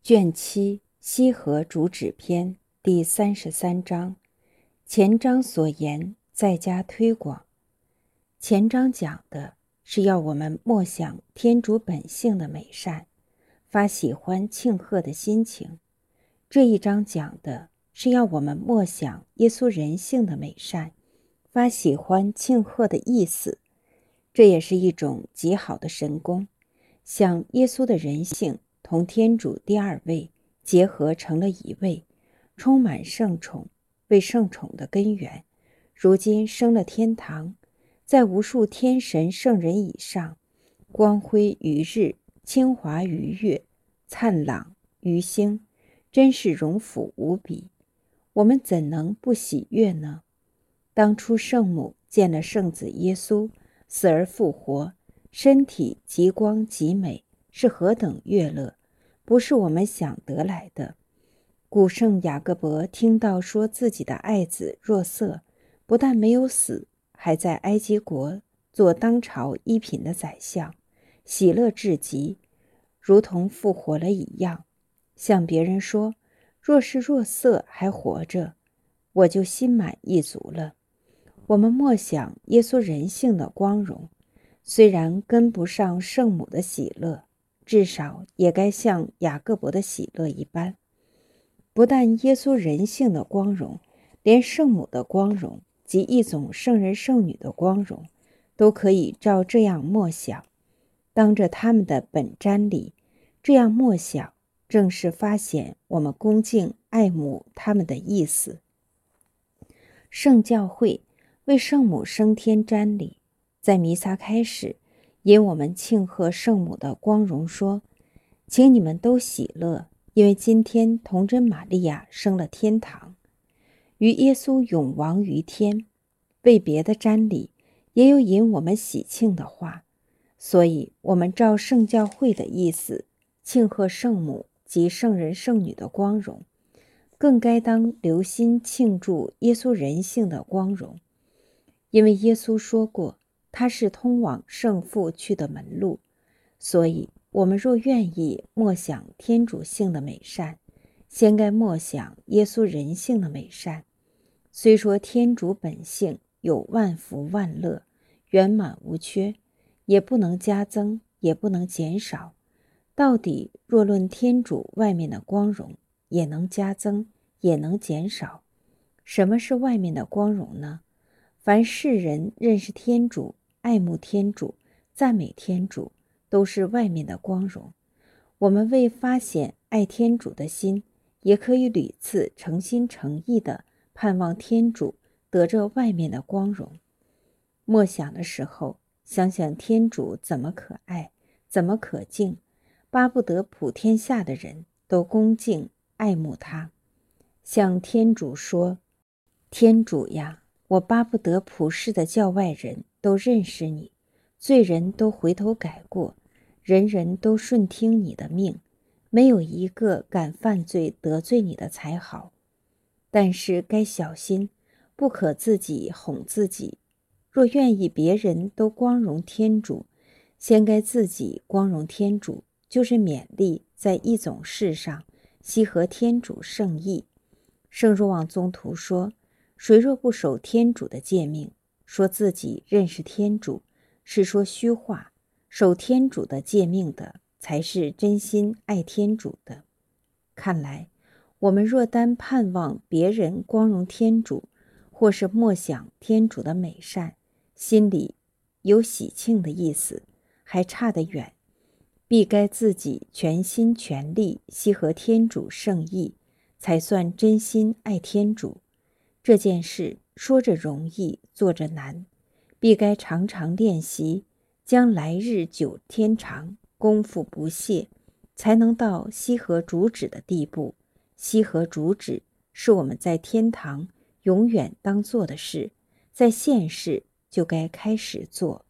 卷7西河主旨篇第33章，前章所言再加推广。前章讲的是要我们默想天主本性的美善，发喜欢庆贺的心情。这一章讲的是要我们默想耶稣人性的美善，发喜欢庆贺的意思。这也是一种极好的神功，像耶稣的人性同天主第二位结合成了一位，充满圣宠，为圣宠的根源，如今升了天堂，在无数天神圣人以上，光辉于日，清华于月，灿朗于星，真是荣府无比。我们怎能不喜悦呢？当初圣母见了圣子耶稣死而复活，身体极光极美，是何等悦乐，不是我们想得来的。古圣雅各伯听到说自己的爱子若瑟不但没有死，还在埃及国做当朝一品的宰相，喜乐至极，如同复活了一样，向别人说，若是若瑟还活着，我就心满意足了。我们默想耶稣人性的光荣，虽然跟不上圣母的喜乐，至少也该像雅各伯的喜乐一般。不但耶稣人性的光荣，连圣母的光荣及一种圣人圣女的光荣，都可以照这样默想。当着他们的本瞻礼，这样默想，正是发显我们恭敬爱慕他们的意思。圣教会为圣母升天瞻礼，在弥撒开始，因我们庆贺圣母的光荣说，请你们都喜乐，因为今天童真玛利亚升了天堂，与耶稣永王于天。为别的瞻礼也有引我们喜庆的话，所以我们照圣教会的意思庆贺圣母及圣人圣女的光荣，更该当留心庆祝耶稣人性的光荣。因为耶稣说过，他是通往圣父去的门路，所以我们若愿意默想天主性的美善，先该默想耶稣人性的美善。虽说天主本性有万福万乐，圆满无缺，也不能加增，也不能减少。到底若论天主外面的光荣，也能加增，也能减少。什么是外面的光荣呢？凡世人认识天主，爱慕天主，赞美天主，都是外面的光荣。我们为发显爱天主的心，也可以屡次诚心诚意地盼望天主得这外面的光荣。默想的时候，想想天主怎么可爱，怎么可敬，巴不得普天下的人都恭敬爱慕他。向天主说，天主呀，我巴不得普世的教外人都认识你，罪人都回头改过，人人都顺听你的命，没有一个敢犯罪得罪你的才好。但是该小心，不可自己哄自己。若愿意别人都光荣天主，先该自己光荣天主，就是勉励在一种事上悉合天主圣意。圣若望宗徒说，谁若不守天主的诫命，说自己认识天主，是说虚话。守天主的诫命的，才是真心爱天主的。看来我们若单盼望别人光荣天主，或是默想天主的美善，心里有喜庆的意思，还差得远。必该自己全心全力悉合天主圣意，才算真心爱天主。这件事说着容易，做着难，必该常常练习，将来日久天长，功夫不懈，才能到悉合主旨的地步。悉合主旨是我们在天堂永远当做的事，在现世就该开始做。